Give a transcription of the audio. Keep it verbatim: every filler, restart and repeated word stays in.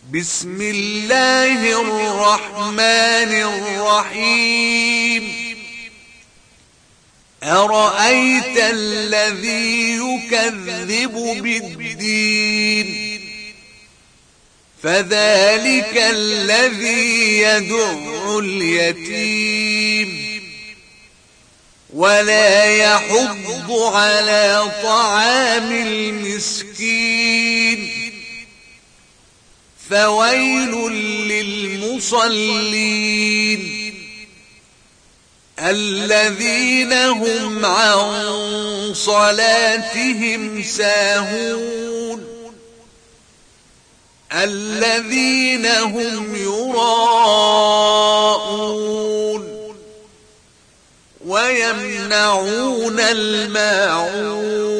بسم الله الرحمن الرحيم أرأيت الذي يكذب بالدين فذلك الذي يدع اليتيم ولا يحض على طعام المسكين فويل للمصلين الذين هم عن صلاتهم ساهون الذين هم يراءون ويمنعون الماعون